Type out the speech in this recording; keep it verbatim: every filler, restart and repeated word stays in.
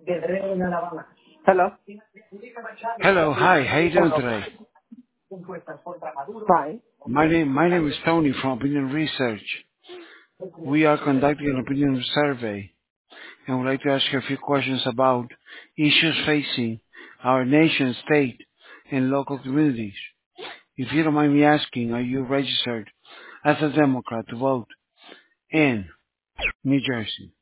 Hello. Hello, hi, how you doing today? Fine. My name, my name is Tony from Opinion Research. We are conducting an opinion survey and would like to ask you a few questions about issues facing our nation, state, and local communities. If you don't mind me asking, are you registered as a Democrat to vote in New Jersey?